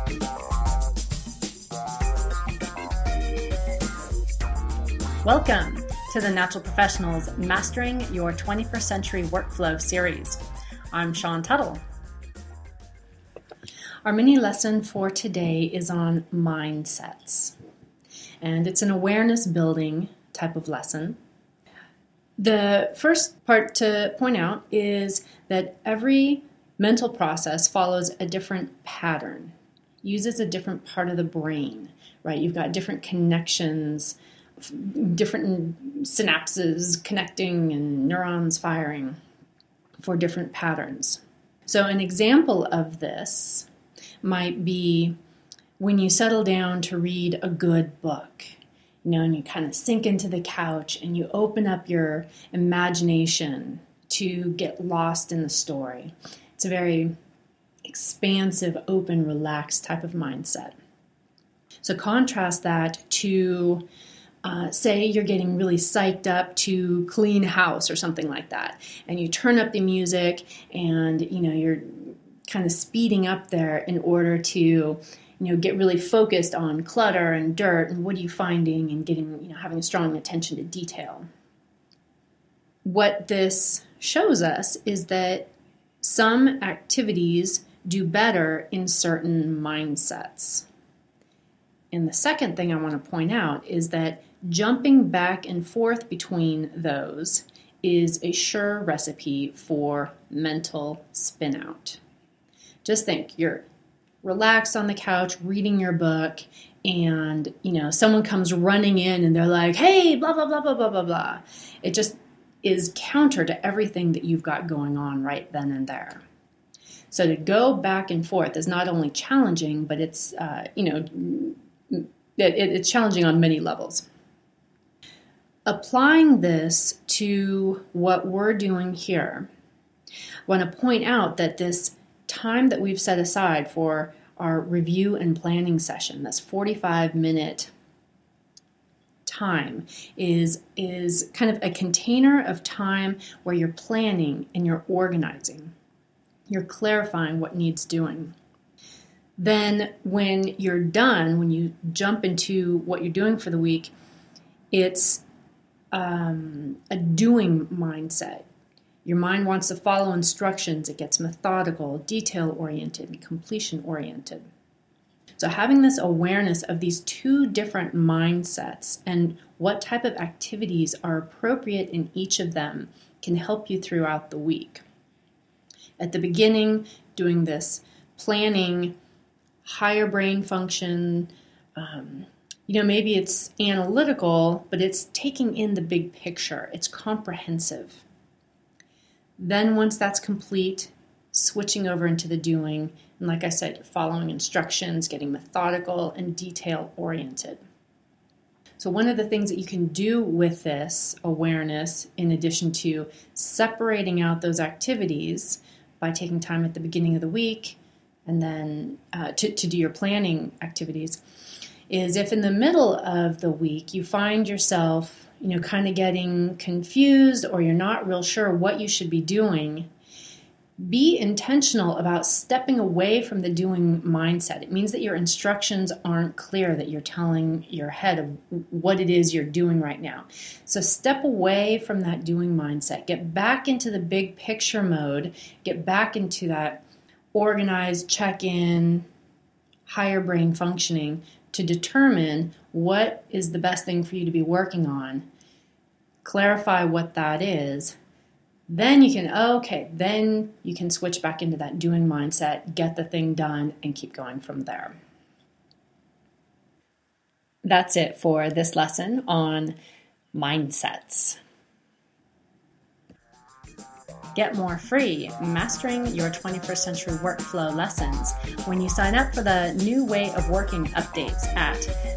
Welcome to the Natural Professionals Mastering Your 21st Century Workflow series. I'm Shawn Tuttle. Our mini lesson for today is on mindsets, and it's an awareness building type of lesson. The first part to point out is that every mental process follows a different pattern, uses a different part of the brain, right? You've got different connections, different synapses connecting and neurons firing for different patterns. So an example of this might be when you settle down to read a good book, and you kind of sink into the couch and you open up your imagination to get lost in the story. It's a very expansive, open, relaxed type of mindset. So contrast that to say you're getting really psyched up to clean house or something like that, and you turn up the music and you're kind of speeding up there in order to get really focused on clutter and dirt and what are you finding, and getting having a strong attention to detail. What this shows us is that some activities do better in certain mindsets. And the second thing I want to point out is that jumping back and forth between those is a sure recipe for mental spin out. Just think, you're relaxed on the couch reading your book, and someone comes running in and they're like, hey, blah, blah, blah, blah, blah, blah, blah. It just is counter to everything that you've got going on right then and there. So to go back and forth is not only challenging, but it's, it's challenging on many levels. Applying this to what we're doing here, I want to point out that this time that we've set aside for our review and planning session, that's 45-minute time, is kind of a container of time where you're planning and you're organizing. You're clarifying what needs doing. Then when you're done, when you jump into what you're doing for the week, it's a doing mindset. Your mind wants to follow instructions. It gets methodical, detail-oriented, completion-oriented. So having this awareness of these two different mindsets and what type of activities are appropriate in each of them can help you throughout the week. At the beginning, doing this planning, higher brain function, maybe it's analytical, but it's taking in the big picture. It's comprehensive. Then once that's complete, switching over into the doing, and like I said, following instructions, getting methodical and detail-oriented. So one of the things that you can do with this awareness, in addition to separating out those activities by taking time at the beginning of the week and then to do your planning activities, is if in the middle of the week you find yourself kind of getting confused, or you're not real sure what you should be doing, be intentional about stepping away from the doing mindset. It means that your instructions aren't clear, that you're telling your head of what it is you're doing right now. So step away from that doing mindset. Get back into the big picture mode. Get back into that organized, check-in, higher brain functioning to determine what is the best thing for you to be working on. Clarify what that is. Then you can switch back into that doing mindset, get the thing done, and keep going from there. That's it for this lesson on mindsets. Get more free Mastering Your 21st Century Workflow lessons when you sign up for the New Way of Working updates at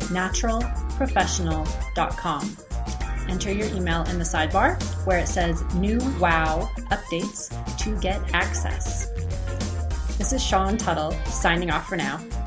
naturalprofessional.com. Enter your email in the sidebar where it says New Wow Updates to get access. This is Shawn Tuttle signing off for now.